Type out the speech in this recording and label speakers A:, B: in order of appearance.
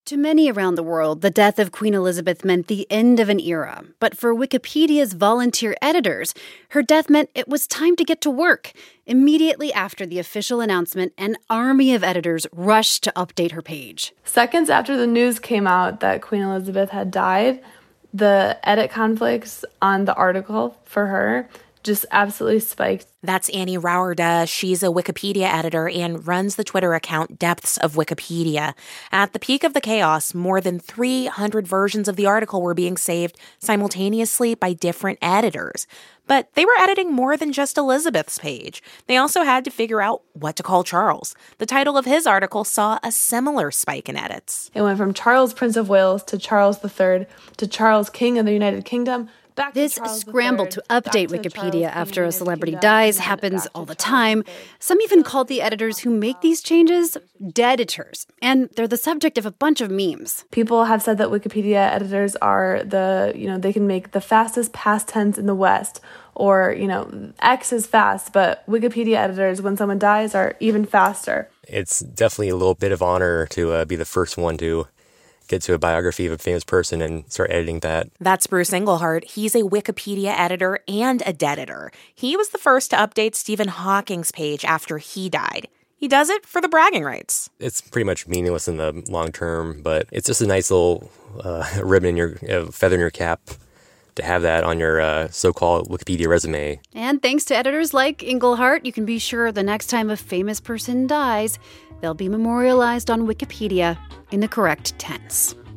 A: To many around the world, the death of Queen Elizabeth meant the end of an era. But for Wikipedia's volunteer editors, her death meant it was time to get to work. Immediately after the official announcement, an army of editors rushed to update her page.
B: Seconds after the news came out that Queen Elizabeth had died, the edit conflicts on the article for her just absolutely spiked.
C: That's Annie Rauerda. She's a Wikipedia editor and runs the Twitter account Depths of Wikipedia. At the peak of the chaos, more than 300 versions of the article were being saved simultaneously by different editors. But they were editing more than just Elizabeth's page. They also had to figure out what to call Charles. The title of his article saw a similar spike in edits.
B: It went from Charles, Prince of Wales, to Charles III, to Charles, King of the United Kingdom.
A: This scramble to update Wikipedia after a celebrity dies happens all the time. Some even call the editors who make these changes deaditors, and they're the subject of a bunch of memes.
B: People have said that Wikipedia editors are they can make the fastest past tense in the West, or, X is fast, but Wikipedia editors, when someone dies, are even faster.
D: It's definitely a little bit of honor to be the first one to get to a biography of a famous person and start editing that.
C: That's Bruce Engelhardt. He's a Wikipedia editor and a deaditor. He was the first to update Stephen Hawking's page after he died. He does it for the bragging rights.
D: It's pretty much meaningless in the long term, but it's just a nice little ribbon in your feather in your cap to have that on your so-called Wikipedia resume.
A: And thanks to editors like Engelhardt, you can be sure the next time a famous person dies, they'll be memorialized on Wikipedia in the correct tense.